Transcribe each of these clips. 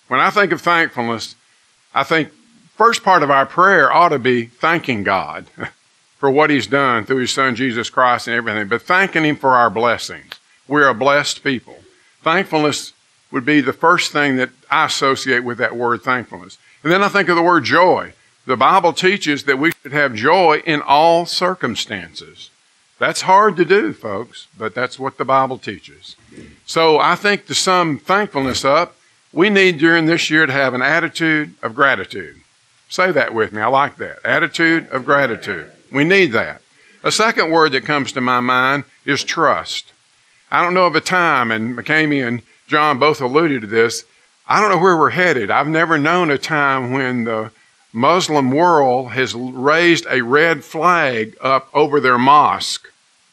When I think of thankfulness, I think first part of our prayer ought to be thanking God for what He's done through His Son, Jesus Christ, and everything, but thanking Him for our blessings. We're a blessed people. Thankfulness would be the first thing that I associate with that word thankfulness. And then I think of the word joy. The Bible teaches that we should have joy in all circumstances. That's hard to do, folks, but that's what the Bible teaches. So I think to sum thankfulness up, we need during this year to have an attitude of gratitude. Say that with me. I like that. Attitude of gratitude. We need that. A second word that comes to my mind is trust. I don't know of a time, and McCamey and John both alluded to this, I don't know where we're headed. I've never known a time when the Muslim world has raised a red flag up over their mosque,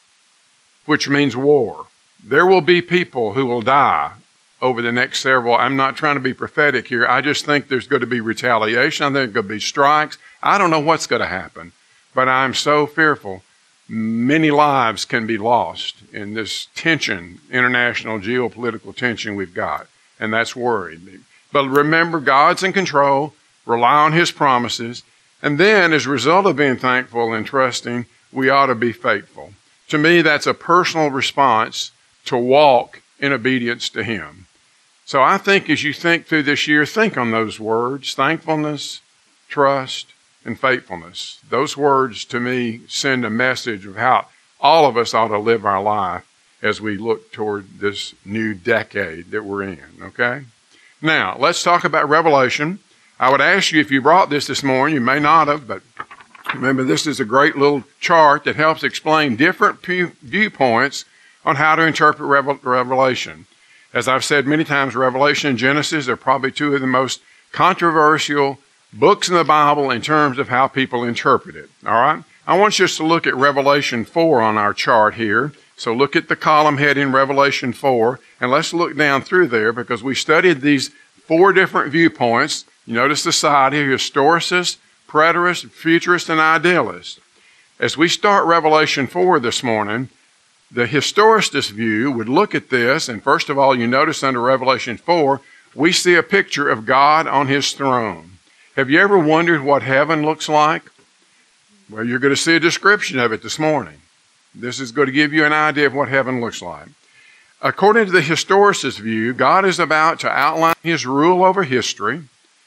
which means war. There will be people who will die over the next several. I'm not trying to be prophetic here. I just think there's going to be retaliation. I think there's going to be strikes. I don't know what's going to happen, but I'm so fearful. Many lives can be lost in this tension, international geopolitical tension we've got, and that's worried me. But remember, God's in control. Rely on His promises. And then, as a result of being thankful and trusting, we ought to be faithful. To me, that's a personal response to walk in obedience to Him. So I think as you think through this year, think on those words, thankfulness, trust, and faithfulness. Those words, to me, send a message of how all of us ought to live our life as we look toward this new decade that we're in, okay? Now, let's talk about Revelation. I would ask you, if you brought this morning, you may not have, but remember this is a great little chart that helps explain different viewpoints on how to interpret Revelation. As I've said many times, Revelation and Genesis are probably two of the most controversial books in the Bible in terms of how people interpret it, all right? I want you to look at Revelation 4 on our chart here. So look at the column heading Revelation 4, and let's look down through there because we studied these 4 different viewpoints. You notice the side here, historicist, preterist, futurist, and idealist. As we start Revelation 4 this morning, the historicist view would look at this, and first of all, you notice under Revelation 4, we see a picture of God on His throne. Have you ever wondered what heaven looks like? Well, you're going to see a description of it this morning. This is going to give you an idea of what heaven looks like. According to the historicist view, God is about to outline His rule over history.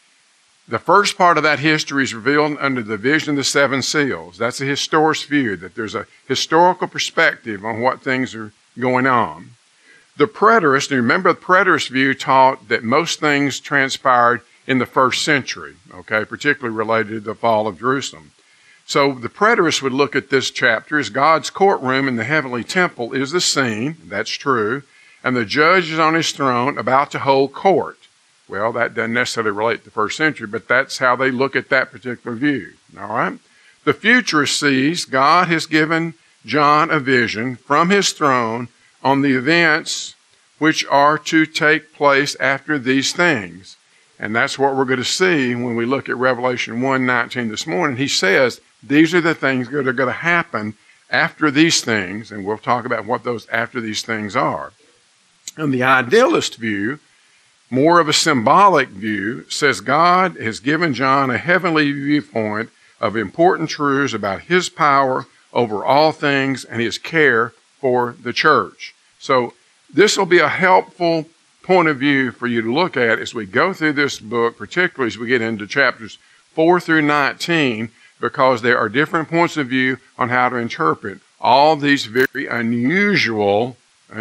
The first part of that history is revealed under the vision of the 7 seals. That's a historicist view, that there's a historical perspective on what things are going on. The preterist, and remember the preterist view taught that most things transpired in the first century, okay, particularly related to the fall of Jerusalem. So the preterist would look at this chapter as God's courtroom in the heavenly temple is the scene, that's true, and the judge is on his throne about to hold court. Well, that doesn't necessarily relate to the first century, but that's how they look at that particular view, all right? The futurist sees God has given John a vision from His throne on the events which are to take place after these things. And that's what we're going to see when we look at Revelation 1:19 this morning. He says, these are the things that are going to happen after these things, and we'll talk about what those after these things are. And the idealist view, more of a symbolic view, says God has given John a heavenly viewpoint of important truths about His power over all things and His care for the church. So this will be a helpful point of view for you to look at as we go through this book, particularly as we get into chapters 4 through 19, because there are different points of view on how to interpret all these very unusual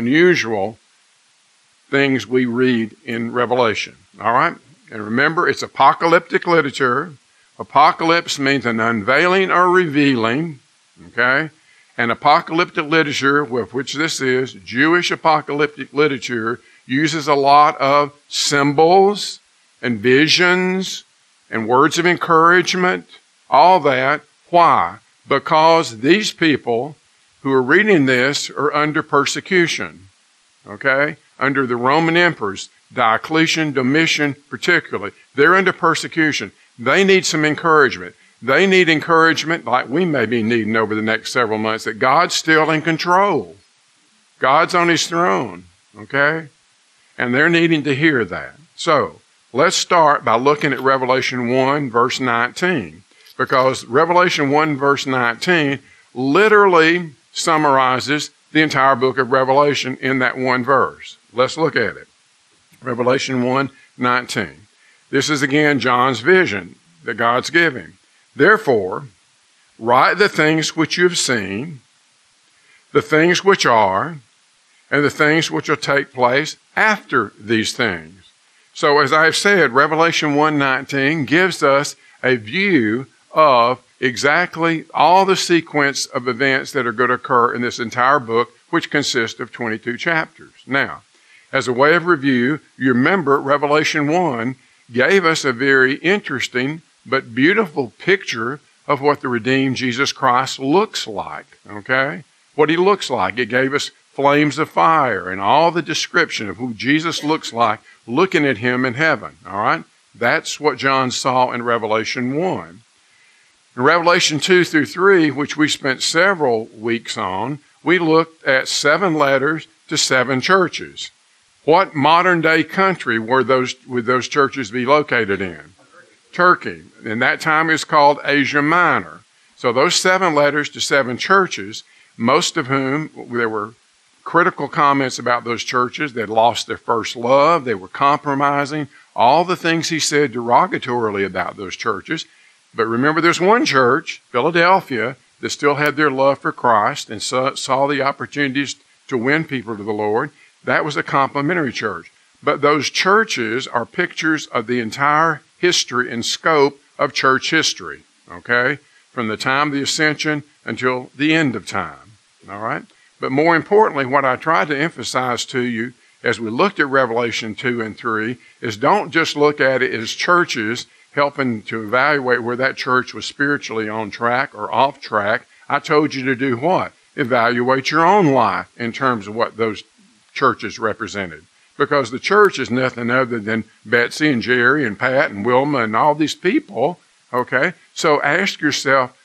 things we read in Revelation. All right? And remember, it's apocalyptic literature. Apocalypse means an unveiling or revealing, okay? And apocalyptic literature, which this is, Jewish apocalyptic literature, uses a lot of symbols and visions and words of encouragement, all that. Why? Because these people who are reading this are under persecution, okay? Under the Roman emperors, Diocletian, Domitian particularly. They're under persecution. They need some encouragement. They need encouragement like we may be needing over the next several months, that God's still in control. God's on His throne, okay? And they're needing to hear that. So, Let's start by looking at Revelation 1, verse 19, because Revelation 1, verse 19 literally summarizes the entire book of Revelation in that one verse. Let's look at it. Revelation 1, 19. This is again John's vision that God's giving. Therefore, write the things which you have seen, the things which are, and the things which will take place after these things. So as I've said, Revelation 1:19 gives us a view of exactly all the sequence of events that are going to occur in this entire book, which consists of 22 chapters. Now, as a way of review, you remember Revelation 1 gave us a very interesting but beautiful picture of what the redeemed Jesus Christ looks like, okay? What he looks like. It gave us flames of fire and all the description of who Jesus looks like looking at him in heaven, all right? That's what John saw in Revelation 1. In Revelation 2 through 3, which we spent several weeks on, we looked at 7 letters to 7 churches. What modern day country would those churches be located in? Turkey. And that time is called Asia Minor. So those 7 letters to 7 churches, most of whom there were critical comments about those churches. They'd lost their first love. They were compromising. All the things he said derogatorily about those churches. But remember, there's one church, Philadelphia, that still had their love for Christ and saw the opportunities to win people to the Lord. That was a complimentary church. But those churches are pictures of the entire history and scope of church history, okay? From the time of the ascension until the end of time, all right? But more importantly, what I tried to emphasize to you as we looked at Revelation 2 and 3 is don't just look at it as churches helping to evaluate where that church was spiritually on track or off track. I told you to do what? Evaluate your own life in terms of what those churches represented. Because the church is nothing other than Betsy and Jerry and Pat and Wilma and all these people, okay? So ask yourself,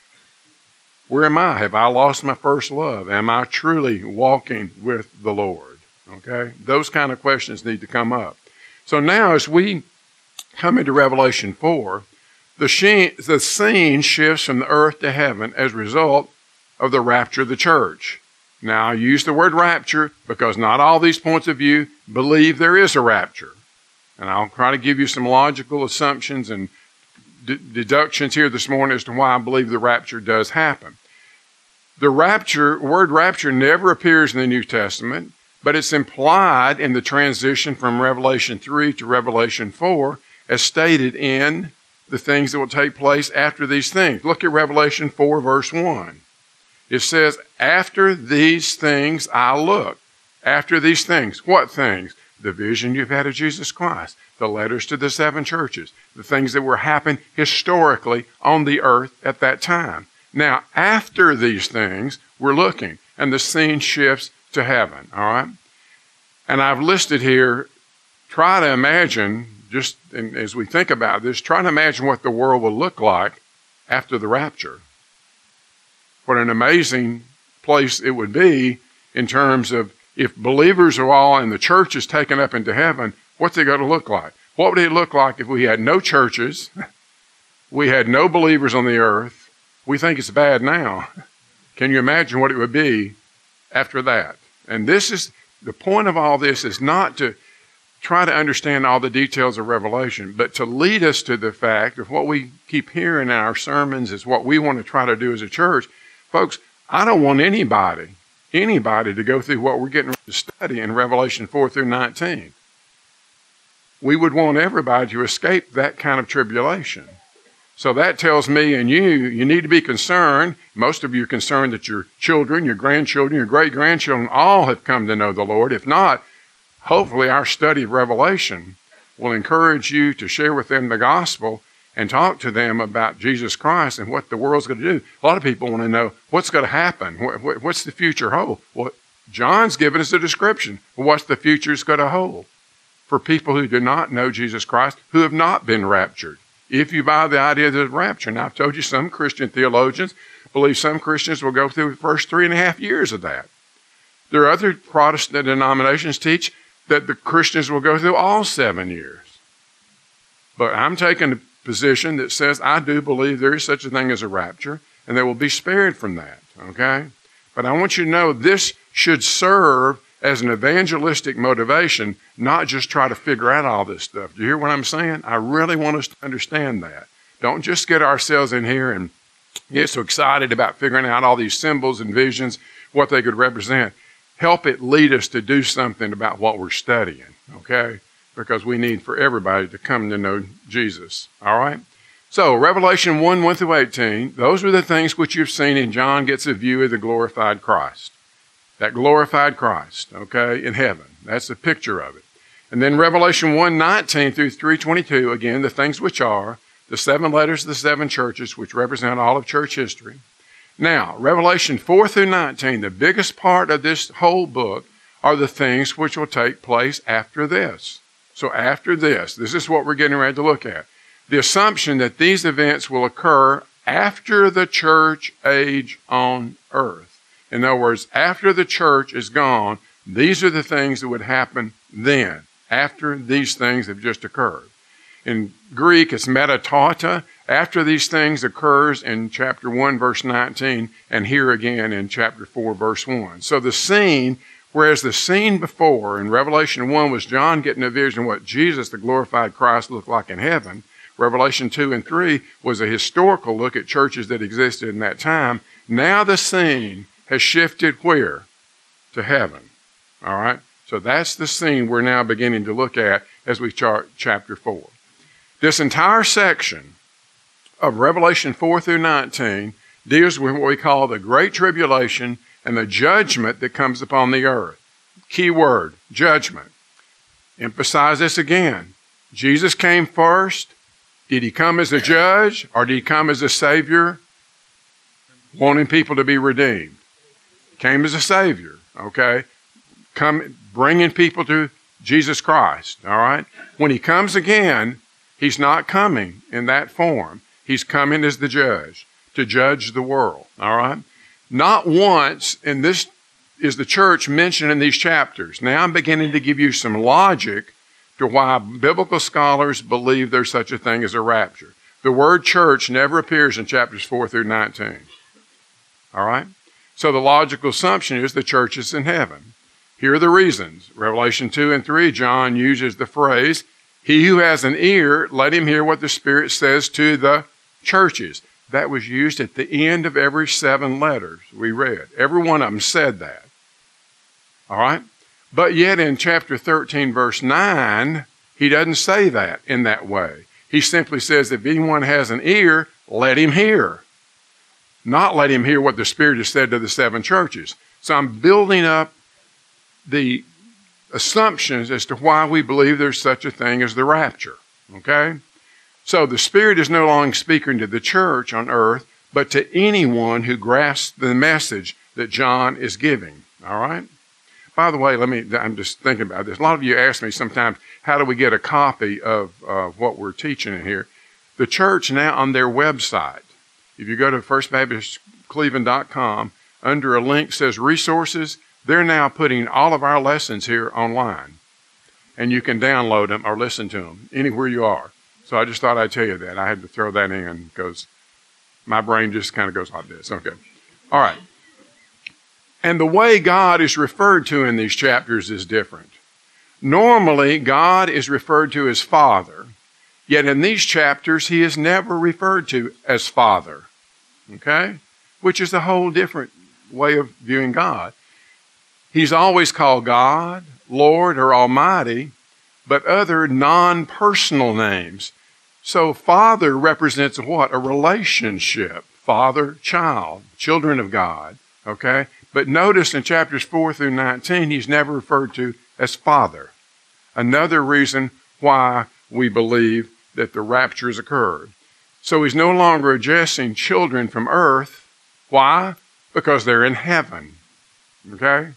where am I? Have I lost my first love? Am I truly walking with the Lord? Okay? Those kind of questions need to come up. So now as we come into Revelation 4, the scene shifts from the earth to heaven as a result of the rapture of the church. Now, I use the word rapture because not all these points of view believe there is a rapture. And I'll try to give you some logical assumptions and deductions here this morning as to why I believe the rapture does happen. The word rapture never appears in the New Testament, but it's implied in the transition from Revelation 3 to Revelation 4 as stated in the things that will take place after these things. Look at Revelation 4, verse 1. It says, after these things I look. After these things. What things? The vision you've had of Jesus Christ. The letters to the 7 churches. The things that were happening historically on the earth at that time. Now, after these things, we're looking. And the scene shifts to heaven. All right? And I've listed here, try to imagine, just as we think about this, try to imagine what the world will look like after the rapture. What an amazing place it would be in terms of if believers are all and the church is taken up into heaven, what's it going to look like? What would it look like if we had no churches, we had no believers on the earth? We think it's bad now. Can you imagine what it would be after that? And this is, the point of all this is not to try to understand all the details of Revelation, but to lead us to the fact of what we keep hearing in our sermons is what we want to try to do as a church. Folks, I don't want anybody to go through what we're getting ready to study in Revelation 4 through 19. We would want everybody to escape that kind of tribulation. So that tells me and you need to be concerned. Most of you are concerned that your children, your grandchildren, your great-grandchildren all have come to know the Lord. If not, hopefully our study of Revelation will encourage you to share with them the gospel and talk to them about Jesus Christ and what the world's going to do. A lot of people want to know what's going to happen. What's the future hold? Well, John's given us a description of what the future is going to hold for people who do not know Jesus Christ, who have not been raptured. If you buy the idea of the rapture, now I've told you some Christian theologians believe some Christians will go through the first 3.5 years of that. There are other Protestant denominations teach that the Christians will go through all 7 years. But I'm taking a position that says I do believe there is such a thing as a rapture, and they will be spared from that, okay? But I want you to know this should serve as an evangelistic motivation, not just try to figure out all this stuff. Do you hear what I'm saying? I really want us to understand that. Don't just get ourselves in here and get so excited about figuring out all these symbols and visions, what they could represent. Help it lead us to do something about what we're studying, okay? Because we need for everybody to come to know Jesus, all right? So, Revelation 1, 1 through 18, those are the things which you've seen, and John gets a view of the glorified Christ. That glorified Christ, okay, in heaven. That's the picture of it. And then Revelation 1, 19 through 3:22, again, the things which are, the 7 letters of the 7 churches, which represent all of church history. Now, Revelation 4 through 19, the biggest part of this whole book are the things which will take place after this. So after this is what we're getting ready to look at. The assumption that these events will occur after the church age on earth. In other words, after the church is gone, these are the things that would happen then, after these things have just occurred. In Greek, it's metatauta. After these things occurs in chapter 1, verse 19, and here again in chapter 4, verse 1. So the scene, whereas the scene before in Revelation 1 was John getting a vision of what Jesus, the glorified Christ, looked like in heaven, Revelation 2 and 3 was a historical look at churches that existed in that time. Now the scene has shifted where? To heaven. All right? So that's the scene we're now beginning to look at as we chart chapter 4. This entire section of Revelation 4 through 19 deals with what we call the Great Tribulation and the judgment that comes upon the earth. Key word, judgment. Emphasize this again. Jesus came first. Did he come as a judge or did he come as a savior wanting people to be redeemed? Came as a savior, okay? Come bringing people to Jesus Christ, all right? When he comes again, he's not coming in that form. He's coming as the judge to judge the world, all right? Not once, and this is the church mentioned in these chapters. Now I'm beginning to give you some logic to why biblical scholars believe there's such a thing as a rapture. The word church never appears in chapters 4 through 19. All right? So the logical assumption is the church is in heaven. Here are the reasons. Revelation 2 and 3, John uses the phrase, "He who has an ear, let him hear what the Spirit says to the churches." That was used at the end of every 7 letters we read. Every one of them said that. All right? But yet in chapter 13, verse 9, he doesn't say that in that way. He simply says, if anyone has an ear, let him hear. Not let him hear what the Spirit has said to the 7 churches. So I'm building up the assumptions as to why we believe there's such a thing as the rapture. Okay? So the Spirit is no longer speaking to the church on earth, but to anyone who grasps the message that John is giving. All right? By the way, I'm just thinking about this. A lot of you ask me sometimes, how do we get a copy of what we're teaching in here? The church now on their website, if you go to firstbaptistcleveland.com, under a link says resources, they're now putting all of our lessons here online. And you can download them or listen to them anywhere you are. So I just thought I'd tell you that. I had to throw that in because my brain just kind of goes like this. Okay. All right. And the way God is referred to in these chapters is different. Normally, God is referred to as Father, yet in these chapters, he is never referred to as Father, okay? Which is a whole different way of viewing God. He's always called God, Lord, or Almighty, but other non-personal names. So Father represents what? A relationship. Father, child, children of God, okay? But notice in chapters 4 through 19, he's never referred to as Father. Another reason why we believe that the rapture has occurred. So he's no longer addressing children from earth. Why? Because they're in heaven. Okay?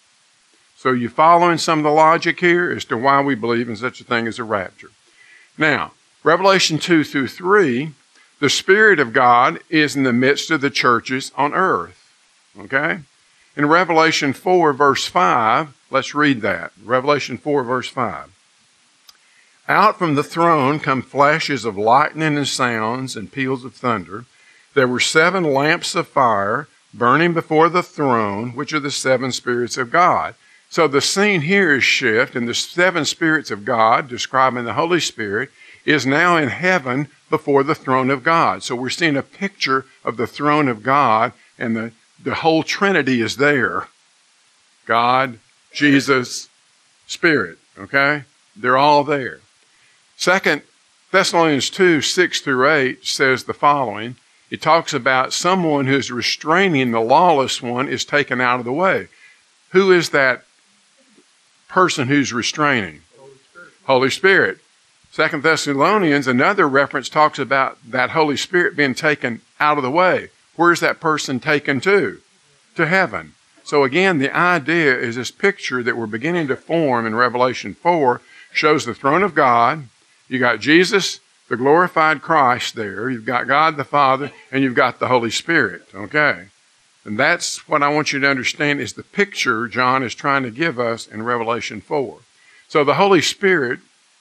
So you following some of the logic here as to why we believe in such a thing as a rapture. Now, Revelation 2 through 3, the Spirit of God is in the midst of the churches on earth. Okay? In Revelation 4, verse 5, let's read that. Revelation 4, verse 5. Out from the throne come flashes of lightning and sounds and peals of thunder. There were 7 lamps of fire burning before the throne, which are the 7 spirits of God. So the scene here is shift, and the 7 spirits of God, describing the Holy Spirit, is now in heaven before the throne of God. So we're seeing a picture of the throne of God, and the whole Trinity is there. God, Jesus, Spirit, okay? They're all there. 2 Thessalonians 2, 6 through 8 says the following. It talks about someone who's restraining the lawless one is taken out of the way. Who is that person who's restraining? Holy Spirit. 2 Thessalonians, another reference talks about that Holy Spirit being taken out of the way. Where's that person taken to? To heaven. So again, the idea is this picture that we're beginning to form in Revelation 4 shows the throne of God. You got Jesus, the glorified Christ there. You've got God the Father, and you've got the Holy Spirit, okay? And that's what I want you to understand is the picture John is trying to give us in Revelation 4. So the Holy Spirit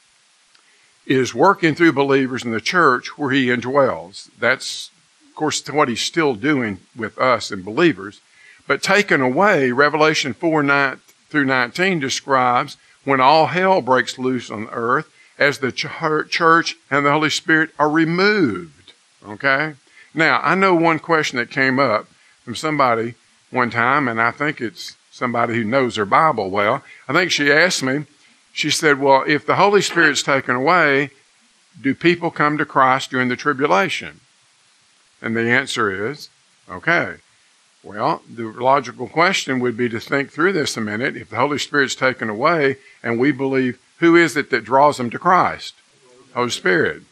is working through believers in the church where he indwells. That's, of course, what he's still doing with us and believers. But taken away, Revelation 4, 9 through 19 describes when all hell breaks loose on earth as the church and the Holy Spirit are removed, okay? Now, I know one question that came up from somebody one time, and I think it's somebody who knows their Bible well. I think she asked me, she said, well, if the Holy Spirit's taken away, do people come to Christ during the tribulation? And the answer is, okay. Well, the logical question would be to think through this a minute. If the Holy Spirit's taken away and we believe, who is it that draws them to Christ? Holy Spirit.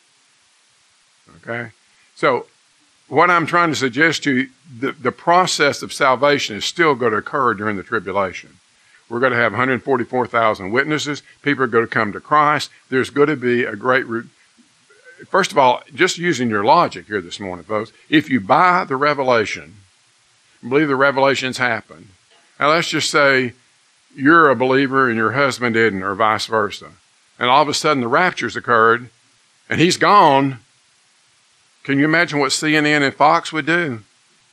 Okay? So what I'm trying to suggest to you, the process of salvation is still going to occur during the tribulation. We're going to have 144,000 witnesses. People are going to come to Christ. There's going to be a great... First of all, just using your logic here this morning, folks, if you buy the revelation, believe the revelations happened. Now let's just say you're a believer and your husband isn't, or vice versa. And all of a sudden the rapture's occurred and he's gone. Can you imagine what CNN and Fox would do?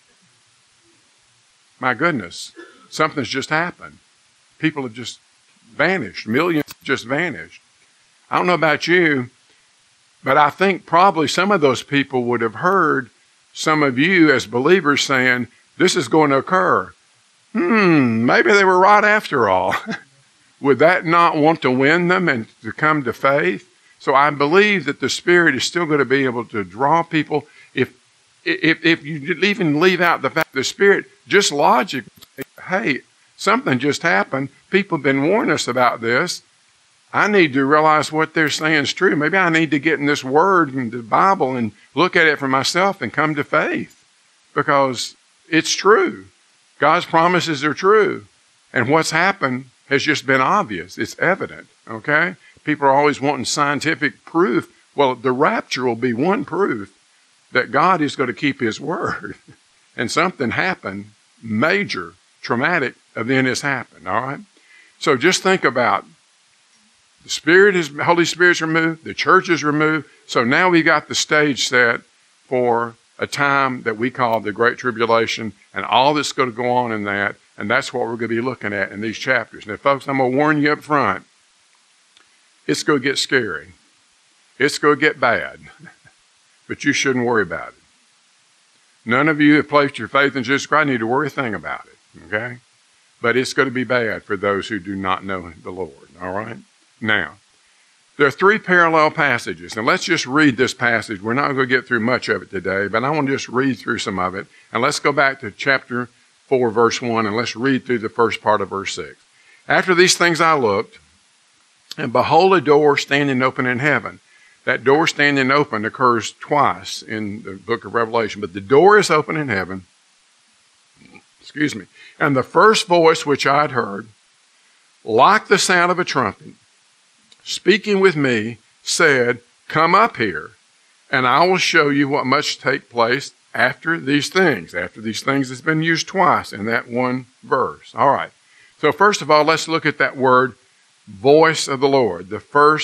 My goodness, something's just happened. People have just vanished. Millions just vanished. I don't know about you, but I think probably some of those people would have heard some of you as believers saying, this is going to occur. Maybe they were right after all. Would that not want to win them and to come to faith? So I believe that the Spirit is still going to be able to draw people. If you even leave out the fact the Spirit, just logic, hey, something just happened. People have been warning us about this. I need to realize what they're saying is true. Maybe I need to get in this Word and the Bible and look at it for myself and come to faith because it's true. God's promises are true. And what's happened has just been obvious. It's evident, okay? People are always wanting scientific proof. Well, the rapture will be one proof that God is going to keep His word. And something happened, major, traumatic event has happened, all right? So just think about the Holy Spirit's removed, the church is removed. So now we got the stage set for a time that we call the Great Tribulation and all that's going to go on in that. And that's what we're going to be looking at in these chapters. Now, folks, I'm going to warn you up front. It's going to get scary. It's going to get bad. But you shouldn't worry about it. None of you have placed your faith in Jesus Christ need to worry a thing about it. Okay? But it's going to be bad for those who do not know the Lord. All right? Now, there are 3 parallel passages. Now, let's just read this passage. We're not going to get through much of it today, but I want to just read through some of it. And let's go back to chapter 4, verse 1, and let's read through the first part of verse 6. After these things I looked, and behold, a door standing open in heaven. That door standing open occurs twice in the book of Revelation, but the door is open in heaven. Excuse me. And the first voice which I had heard, like the sound of a trumpet, speaking with me, said, come up here, and I will show you what must take place after these things. After these things has been used twice in that one verse. All right. So first of all, let's look at that word, voice of the Lord. The first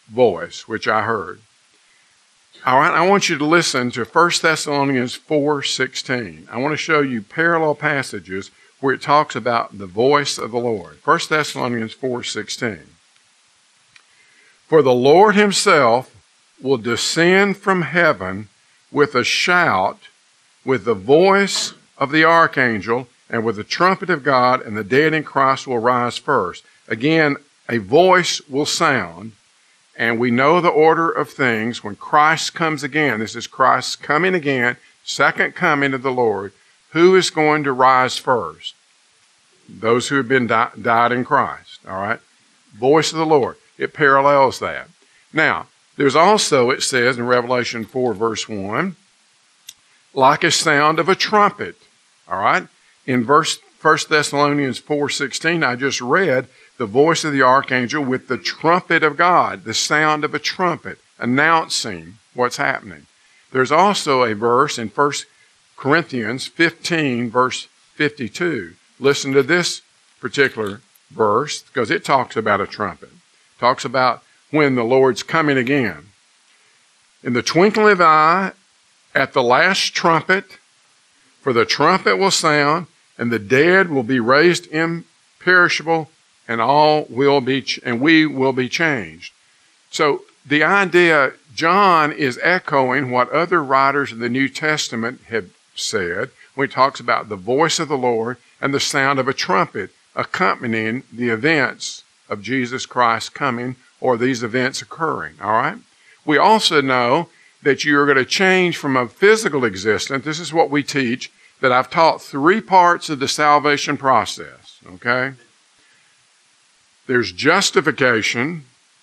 voice, which I heard. All right, I want you to listen to 1 Thessalonians 4:16. I want to show you parallel passages where it talks about the voice of the Lord. 1 Thessalonians 4:16. For the Lord himself will descend from heaven with a shout, with the voice of the archangel, and with the trumpet of God, and the dead in Christ will rise first. Again, a voice will sound, and we know the order of things. When Christ comes again, this is Christ coming again, second coming of the Lord, who is going to rise first? Those who have been died in Christ, all right? Voice of the Lord. It parallels that. Now, there's also, it says in Revelation 4, verse 1, like a sound of a trumpet, all right? In 1 Thessalonians 4:16, I just read the voice of the archangel with the trumpet of God, the sound of a trumpet, announcing what's happening. There's also a verse in 1 Corinthians 15, verse 52. Listen to this particular verse, because it talks about a trumpet. It talks about when the Lord's coming again. In the twinkling of an eye, at the last trumpet, for the trumpet will sound, and the dead will be raised imperishable, and we will be changed. So the idea, John is echoing what other writers of the New Testament have said when he talks about the voice of the Lord and the sound of a trumpet accompanying the events of Jesus Christ coming, or these events occurring, all right? We also know that you're going to change from a physical existence. This is what we teach, that I've taught 3 parts of the salvation process, okay? There's justification,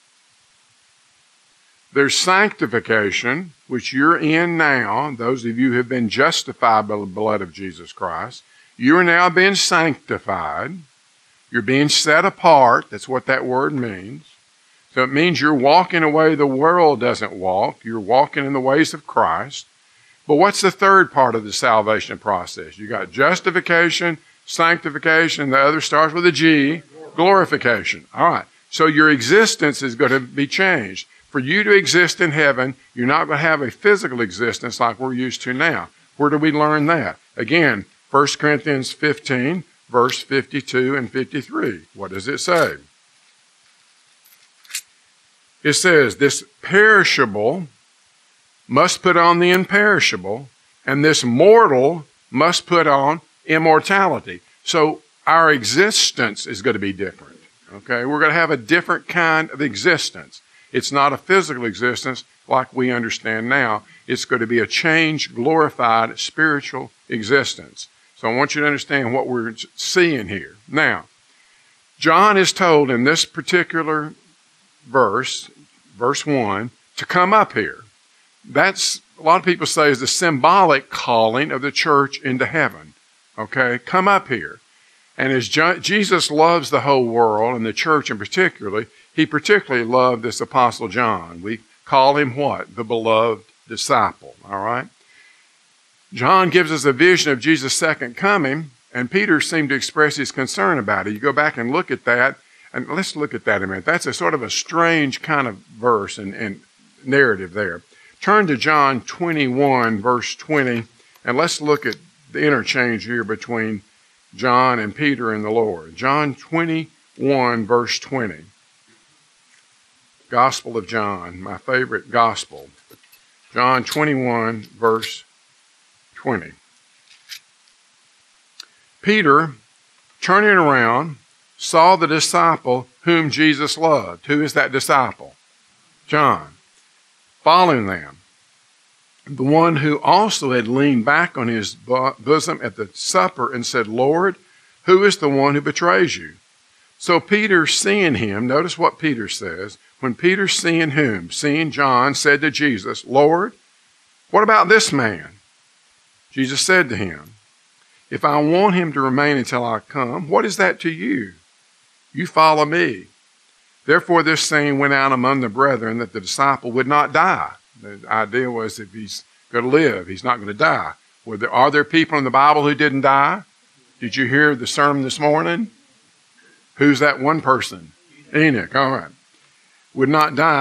there's sanctification, which you're in now. Those of you who have been justified by the blood of Jesus Christ, you are now being sanctified. You're being set apart. That's what that word means. So it means you're walking a way the world doesn't walk. You're walking in the ways of Christ. But what's the third part of the salvation process? You got justification, sanctification, and the other starts with a G, glorification. All right. So your existence is going to be changed. For you to exist in heaven, you're not going to have a physical existence like we're used to now. Where do we learn that? Again, 1 Corinthians 15, verse 52 and 53. What does it say? It says, this perishable must put on the imperishable, and this mortal must put on immortality. So our existence is going to be different. Okay? We're going to have a different kind of existence. It's not a physical existence like we understand now. It's going to be a changed, glorified, spiritual existence. So I want you to understand what we're seeing here. Now, John is told in this particular verse, verse 1, to come up here. That's, a lot of people say, is the symbolic calling of the church into heaven. Okay? Come up here. And as Jesus loves the whole world, and the church in particular, he particularly loved this Apostle John. We call him what? The beloved disciple. All right? John gives us a vision of Jesus' second coming, and Peter seemed to express his concern about it. You go back and look at that, and let's look at that a minute. That's a sort of a strange kind of verse and narrative there. Turn to John 21, verse 20, and let's look at the interchange here between John and Peter and the Lord. John 21, verse 20. Gospel of John, my favorite gospel. John 21, verse 20. Peter, turning around, saw the disciple whom Jesus loved. Who is that disciple? John. Following them. The one who also had leaned back on his bosom at the supper and said, Lord, who is the one who betrays you? So Peter, seeing him, notice what Peter says. When Peter, seeing whom? Seeing John, said to Jesus, Lord, what about this man? Jesus said to him, if I want him to remain until I come, what is that to you? You follow me. Therefore this saying went out among the brethren that the disciple would not die. The idea was if he's going to live, he's not going to die. Are there people in the Bible who didn't die? Did you hear the sermon this morning? Who's that one person? Enoch. All right. Would not die.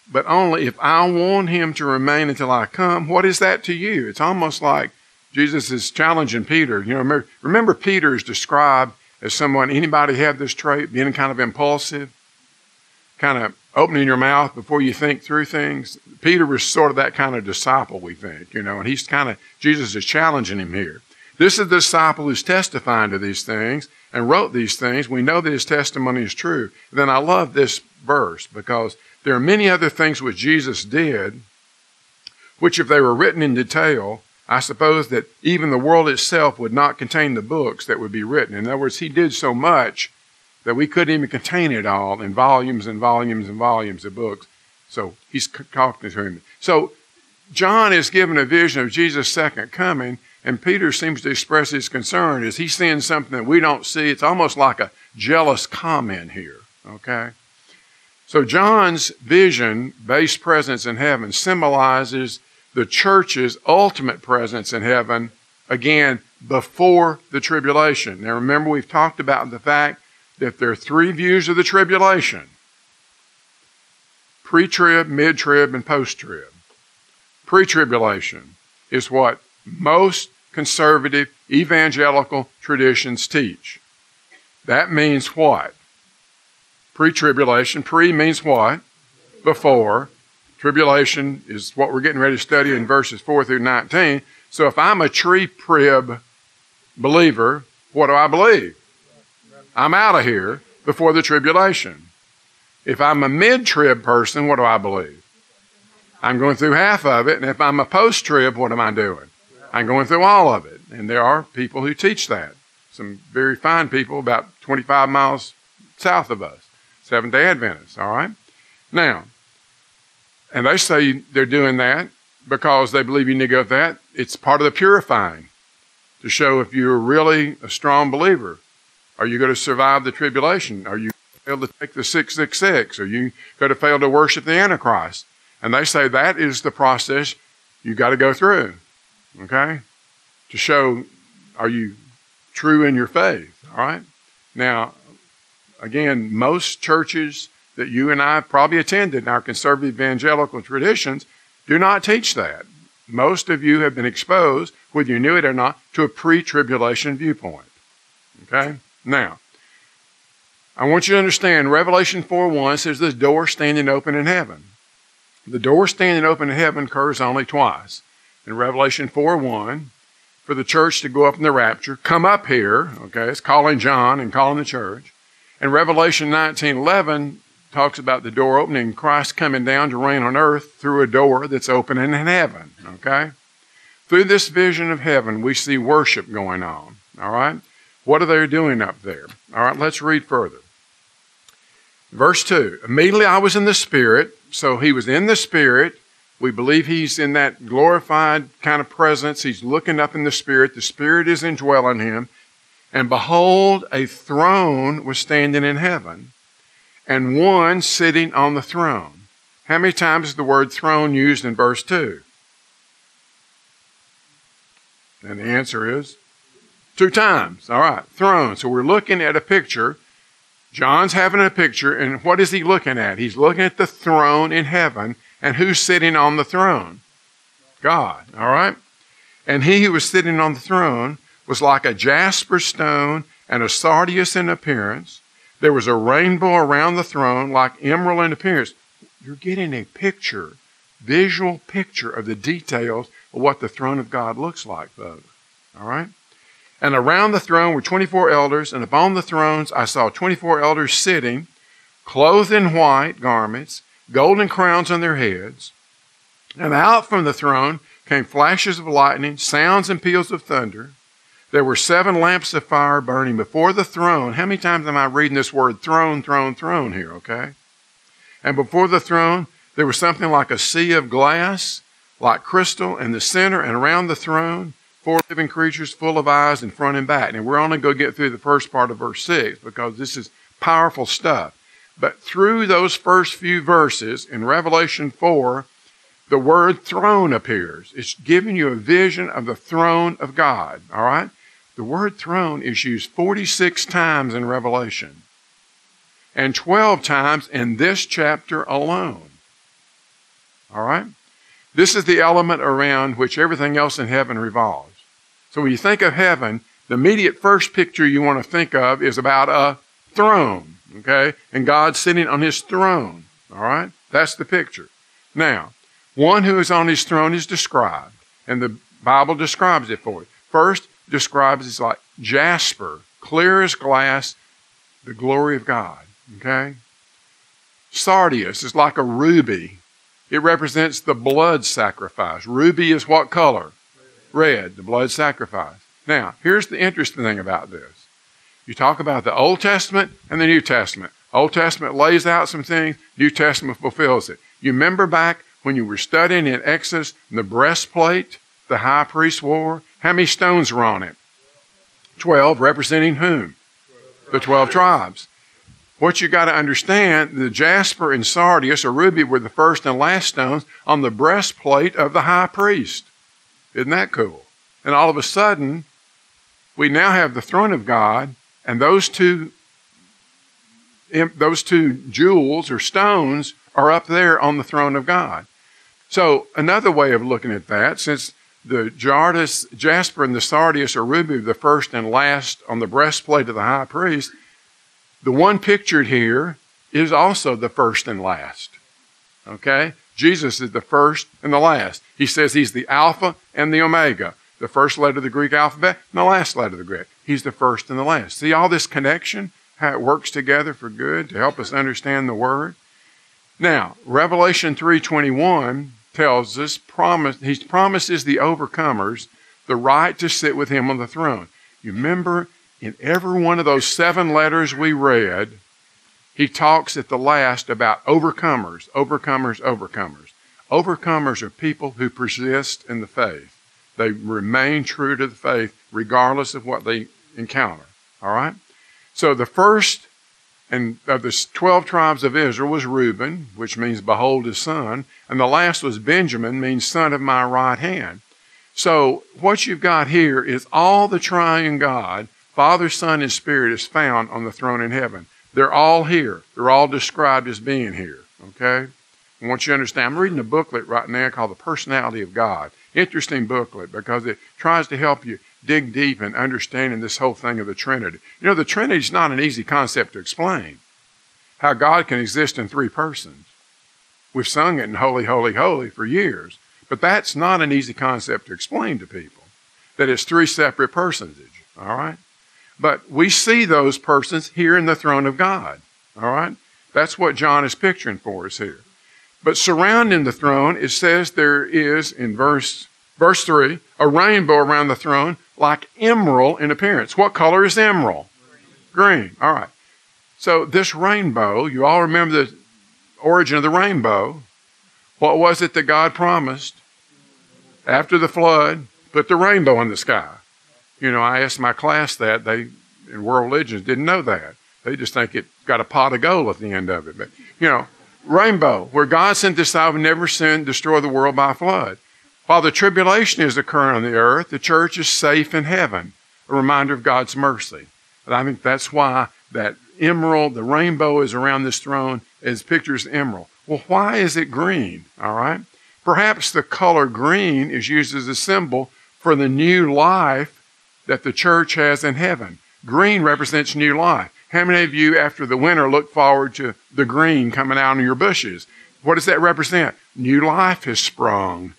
but only if I want him to remain until I come. What is that to you? It's almost like Jesus is challenging Peter. You know, remember Peter is described as someone, anybody have this trait, being kind of impulsive, kind of opening your mouth before you think through things? Peter was sort of that kind of disciple, we think, you know, and Jesus is challenging him here. This is the disciple who's testifying to these things and wrote these things. We know that his testimony is true. Then I love this verse because there are many other things which Jesus did, which if they were written in detail, I suppose that even the world itself would not contain the books that would be written. In other words, he did so much that we couldn't even contain it all in volumes and volumes and volumes of books. So he's talking to him. So John is given a vision of Jesus' second coming, and Peter seems to express his concern. Is he seeing something that we don't see? It's almost like a jealous comment here, okay? So John's vision, base presence in heaven, symbolizes the church's ultimate presence in heaven, again, before the tribulation. Now remember, we've talked about the fact that there are three views of the tribulation: pre-trib, mid-trib, and post-trib. Pre-tribulation is what most conservative evangelical traditions teach. That means what? Pre-tribulation. Pre means what? Before. Tribulation is what we're getting ready to study in verses 4 through 19. So if I'm a pre-trib believer, what do I believe? I'm out of here before the tribulation. If I'm a mid-trib person, what do I believe? I'm going through half of it. And if I'm a post-trib, what am I doing? I'm going through all of it. And there are people who teach that. Some very fine people about 25 miles south of us. Seventh-day Adventists, all right? Now, and they say they're doing that because they believe you need to go with that. It's part of the purifying to show if you're really a strong believer. Are you going to survive the tribulation? Are you going to fail to take the 666? Are you going to fail to worship the Antichrist? And they say that is the process you got to go through, okay? To show, are you true in your faith, all right? Now, again, most churches that you and I probably attended in our conservative evangelical traditions do not teach that. Most of you have been exposed, whether you knew it or not, to a pre-tribulation viewpoint, okay? Now, I want you to understand, Revelation 4:1 says the door standing open in heaven. The door standing open in heaven occurs only twice. In Revelation 4:1, for the church to go up in the rapture, come up here, okay, it's calling John and calling the church. And Revelation 19:11 talks about the door opening, Christ coming down to reign on earth through a door that's opening in heaven, okay? Through this vision of heaven, we see worship going on, all right? What are they doing up there? All right, let's read further. Verse 2, immediately I was in the Spirit. So he was in the Spirit. We believe he's in that glorified kind of presence. He's looking up in the Spirit. The Spirit is indwelling him. And behold, a throne was standing in heaven, and one sitting on the throne. How many times is the word throne used in verse 2? And the answer is 2 times. All right, throne. So we're looking at a picture. John's having a picture, and what is he looking at? He's looking at the throne in heaven, and who's sitting on the throne? God, all right? And he who was sitting on the throne was like a jasper stone and a sardius in appearance. There was a rainbow around the throne like emerald in appearance. You're getting a picture, visual picture of the details of what the throne of God looks like, folks, all right? And around the throne were 24 elders, and upon the thrones I saw 24 elders sitting, clothed in white garments, golden crowns on their heads. And out from the throne came flashes of lightning, sounds and peals of thunder. There were 7 lamps of fire burning before the throne. How many times am I reading this word throne, throne, throne here, okay? And before the throne, there was something like a sea of glass, like crystal, in the center and around the throne. 4 living creatures full of eyes in front and back. And we're only going to get through the first part of verse 6 because this is powerful stuff. But through those first few verses in Revelation 4, the word throne appears. It's giving you a vision of the throne of God, all right? The word throne is used 46 times in Revelation and 12 times in this chapter alone. All right? This is the element around which everything else in heaven revolves. So when you think of heaven, the immediate first picture you want to think of is about a throne, okay? And God sitting on his throne, all right? That's the picture. Now, one who is on his throne is described, and the Bible describes it for you. First, describes it like jasper, clear as glass, the glory of God, okay? Sardius is like a ruby. It represents the blood sacrifice. Ruby is what color? Red, the blood sacrifice. Now, here's the interesting thing about this. You talk about the Old Testament and the New Testament. Old Testament lays out some things. New Testament fulfills it. You remember back when you were studying in Exodus, the breastplate the high priest wore? How many stones were on it? 12, representing whom? The 12 tribes. What you got to understand, the jasper and sardius or ruby were the first and last stones on the breastplate of the high priest. Isn't that cool? And all of a sudden, we now have the throne of God, and those two jewels or stones are up there on the throne of God. So another way of looking at that, since the jasper and the sardius or ruby are the first and last on the breastplate of the high priest, the one pictured here is also the first and last. Okay? Jesus is the first and the last. He says he's the Alpha and the Omega, the first letter of the Greek alphabet and the last letter of the Greek. He's the first and the last. See all this connection, how it works together for good to help us understand the Word? Now, Revelation 3:21 tells us he promises the overcomers the right to sit with him on the throne. You remember in every one of those 7 letters we read, he talks at the last about overcomers, overcomers, overcomers. Overcomers are people who persist in the faith. They remain true to the faith regardless of what they encounter. All right? So the first of the 12 tribes of Israel was Reuben, which means behold his son. And the last was Benjamin, means son of my right hand. So what you've got here is all the triune God, Father, Son, and Spirit is found on the throne in heaven. They're all here. They're all described as being here. Okay? I want you to understand. I'm reading a booklet right now called The Personality of God. Interesting booklet because it tries to help you dig deep in understanding this whole thing of the Trinity. You know, the Trinity is not an easy concept to explain. How God can exist in 3 persons. We've sung it in Holy, Holy, Holy for years. But that's not an easy concept to explain to people. That it's 3 separate personage. All right? But we see those persons here in the throne of God. All right? That's what John is picturing for us here. But surrounding the throne, it says there is, in verse 3, a rainbow around the throne like emerald in appearance. What color is emerald? Green. All right. So this rainbow, you all remember the origin of the rainbow. What was it that God promised? After the flood, put the rainbow in the sky. You know, I asked my class that. They, in world religions, didn't know that. They just think it got a pot of gold at the end of it. But, you know, rainbow, where God sent this out and never sin, destroy the world by flood. While the tribulation is occurring on the earth, the church is safe in heaven, a reminder of God's mercy. And I think that's why that emerald, the rainbow is around this throne as pictures emerald. Well, why is it green? All right. Perhaps the color green is used as a symbol for the new life that the church has in heaven. Green represents new life. How many of you, after the winter, look forward to the green coming out of your bushes? What does that represent? New life has sprung,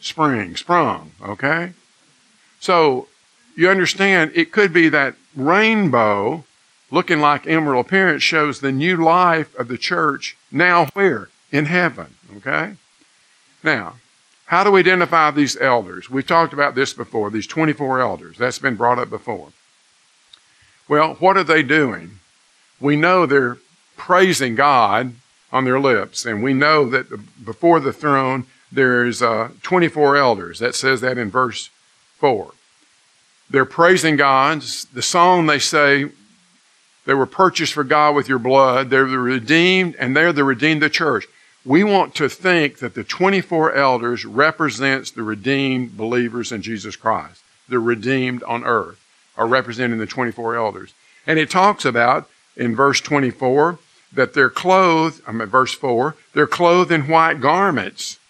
okay? So you understand it could be that rainbow looking like emerald appearance shows the new life of the church now where? In heaven, okay? Now, how do we identify these elders? We talked about this before, these 24 elders. That's been brought up before. Well, what are they doing? We know they're praising God on their lips, and we know that before the throne there's 24 elders. That says that in verse 4. They're praising God. The song they say, they were purchased for God with your blood. They're the redeemed, and they're the redeemed the church. We want to think that the 24 elders represents the redeemed believers in Jesus Christ. The redeemed on earth are representing the 24 elders. And it talks about, in verse 24, that they're clothed, verse 4, they're clothed in white garments.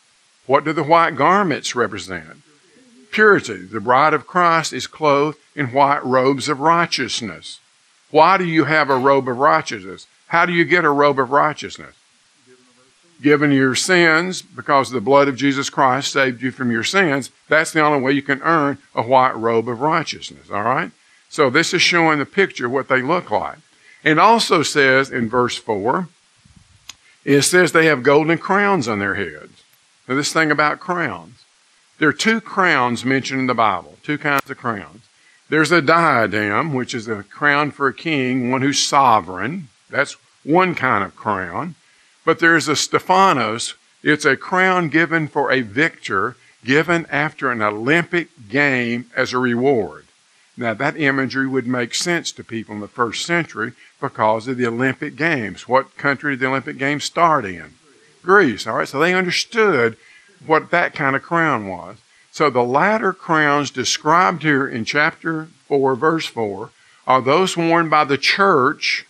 What do the white garments represent? Purity. The bride of Christ is clothed in white robes of righteousness. Why do you have a robe of righteousness? How do you get a robe of righteousness? Given your sins, because the blood of Jesus Christ saved you from your sins. That's the only way you can earn a white robe of righteousness, all right? So this is showing the picture of what they look like. It also says in verse 4, it says they have golden crowns on their heads. Now this thing about crowns. There are two crowns mentioned in the Bible, two kinds of crowns. There's a diadem, which is a crown for a king, one who's sovereign. That's one kind of crown. But there's a Stephanos. It's a crown given for a victor, given after an Olympic game as a reward. Now, that imagery would make sense to people in the first century because of the Olympic Games. What country did the Olympic Games start in? Greece. All right, so they understood what that kind of crown was. So the latter crowns described here in chapter 4, verse 4, are those worn by the church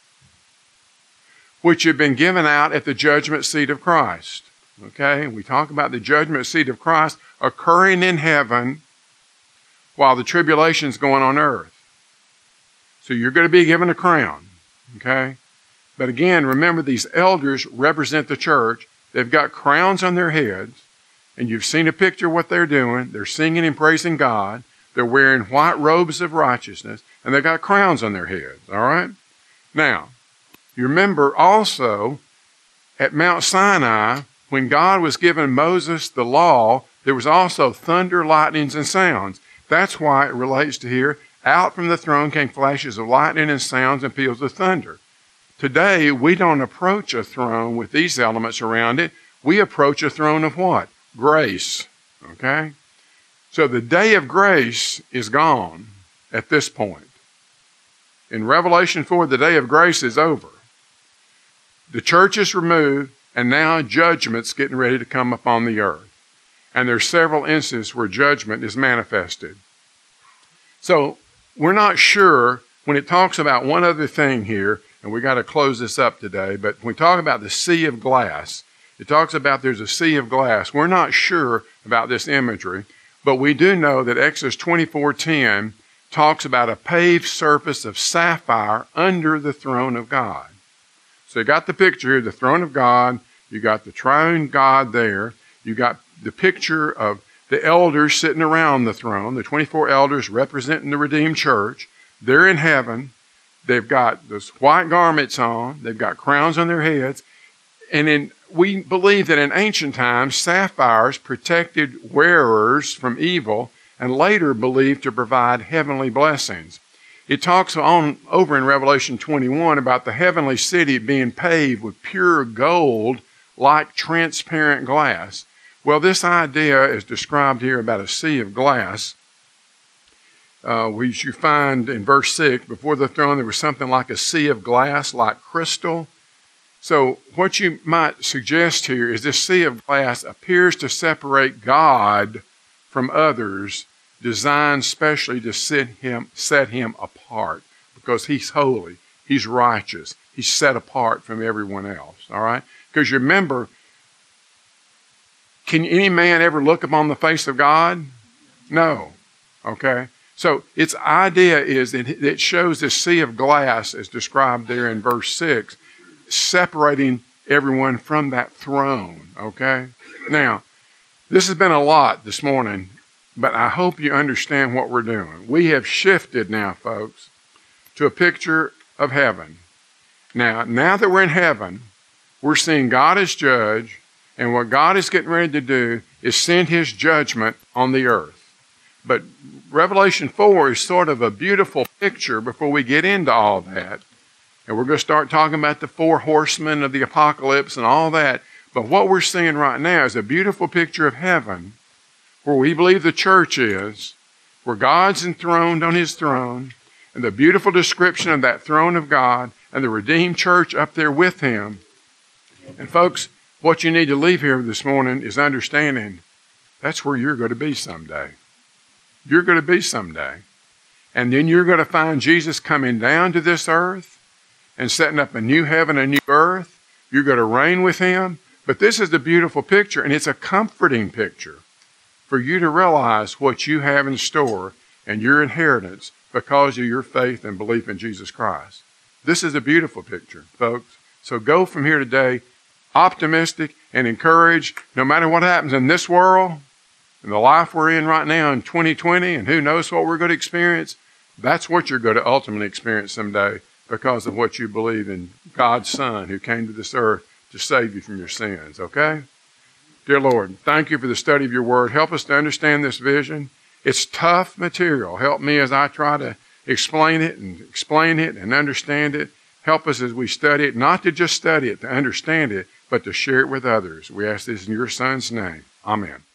which have been given out at the judgment seat of Christ. Okay, we talk about the judgment seat of Christ occurring in heaven while the tribulation's going on earth. So you're going to be given a crown, okay? But again, remember these elders represent the church. They've got crowns on their heads, and you've seen a picture of what they're doing. They're singing and praising God. They're wearing white robes of righteousness, and they've got crowns on their heads, all right? Now, you remember also at Mount Sinai, when God was giving Moses the law, there was also thunder, lightnings, and sounds. That's why it relates to here, out from the throne came flashes of lightning and sounds and peals of thunder. Today, we don't approach a throne with these elements around it. We approach a throne of what? Grace, okay? So the day of grace is gone at this point. In Revelation 4, the day of grace is over. The church is removed, and now judgment's getting ready to come upon the earth. And there's several instances where judgment is manifested. So we're not sure, when it talks about one other thing here, and we got to close this up today, but when we talk about the sea of glass, it talks about there's a sea of glass. We're not sure about this imagery, but we do know that Exodus 24:10 talks about a paved surface of sapphire under the throne of God. So you got the picture here, the throne of God, you got the triune God there, you got the picture of the elders sitting around the throne, the 24 elders representing the redeemed church. They're in heaven. They've got those white garments on. They've got crowns on their heads. And we believe that in ancient times, sapphires protected wearers from evil and later believed to provide heavenly blessings. It talks on over in Revelation 21 about the heavenly city being paved with pure gold like transparent glass. Well, this idea is described here about a sea of glass, which you find in verse 6. Before the throne, there was something like a sea of glass, like crystal. So what you might suggest here is this sea of glass appears to separate God from others, designed specially to set him apart, because he's holy, he's righteous, he's set apart from everyone else, all right? Because you remember, can any man ever look upon the face of God? No, okay? So its idea is that it shows this sea of glass as described there in verse 6, separating everyone from that throne, okay? Now, this has been a lot this morning, but I hope you understand what we're doing. We have shifted now, folks, to a picture of heaven. Now that we're in heaven, we're seeing God as judge, and what God is getting ready to do is send his judgment on the earth. But Revelation 4 is sort of a beautiful picture before we get into all that. And we're going to start talking about the four horsemen of the apocalypse and all that. But what we're seeing right now is a beautiful picture of heaven, where we believe the church is, where God's enthroned on his throne, and the beautiful description of that throne of God and the redeemed church up there with him. And folks, what you need to leave here this morning is understanding that's where you're going to be someday. You're going to be someday. And then you're going to find Jesus coming down to this earth and setting up a new heaven, a new earth. You're going to reign with him. But this is the beautiful picture, and it's a comforting picture for you to realize what you have in store and your inheritance because of your faith and belief in Jesus Christ. This is a beautiful picture, folks. So go from here today optimistic and encouraged, no matter what happens in this world, in the life we're in right now in 2020, and who knows what we're going to experience. That's what you're going to ultimately experience someday because of what you believe in God's Son who came to this earth to save you from your sins, okay? Dear Lord, thank you for the study of your word. Help us to understand this vision. It's tough material. Help me as I try to explain it and understand it. Help us as we study it, not to just study it, to understand it, but to share it with others. We ask this in your Son's name. Amen.